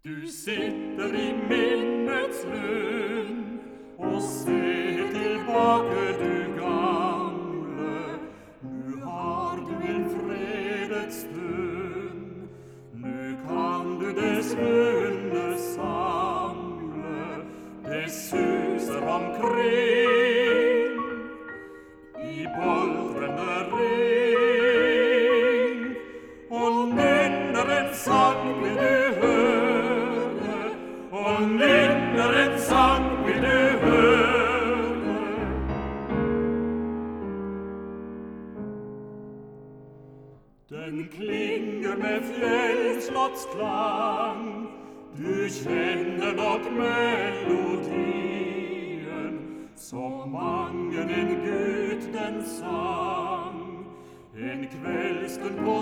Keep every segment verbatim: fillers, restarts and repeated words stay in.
Du sitter i minnets lund og ser tilbake, du gamle. Nu har du en fredet stund, nu kan du dess munne samle. Det suser omkring i boldrende ring, og nynner en sang vil du høre, og nynner en sang vil du høre. Den klinger med fjellslotts klang, du kjenner nok melodien, som mangen en gutt den sang, en kveldstund på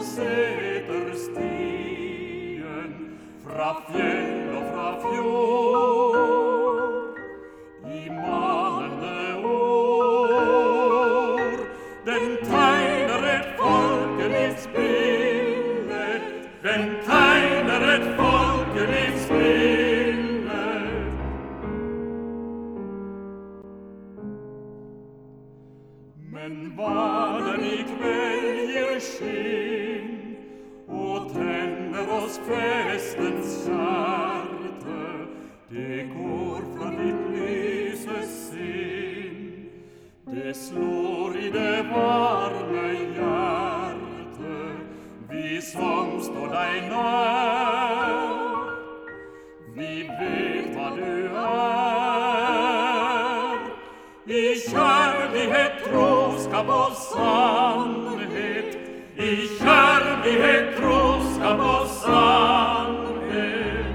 seterstien, fra fjell og fra fjord, i manende år. Den tegner et folkelivsbilde, den tegner et folkelivsbilde. Men hva den i kveld gir skinn, og tenner oss festens kjærte, det går fra ditt lyse sinn, det slår i det varme hjerte, vi som står deg nær. Vi vet hva du er, i kjærlighet, troskap og sannhet, i kjærlighet, troskap og sannhet.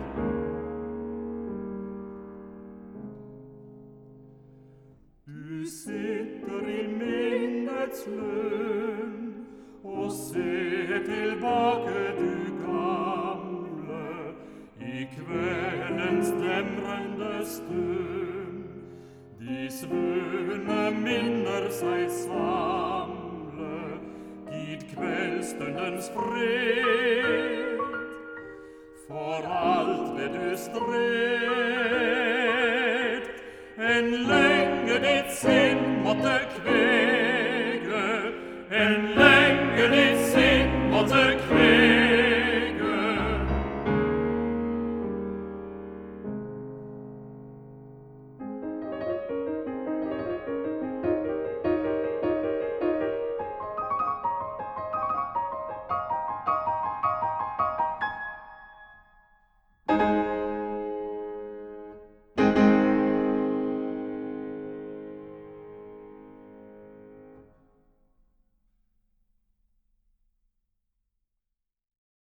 Du sitter i minnets lund og ser tilbake, du gamle, i kveldens demrende stund. De svunne minner seg samle, gitt kveldstundens fred, for alt det du stred.